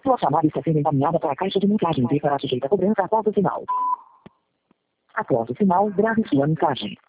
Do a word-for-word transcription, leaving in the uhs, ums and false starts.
Sua chamada está sendo encaminhada para a caixa de mensagens e será sujeita a cobrança após o sinal. Após o sinal, grave sua mensagem.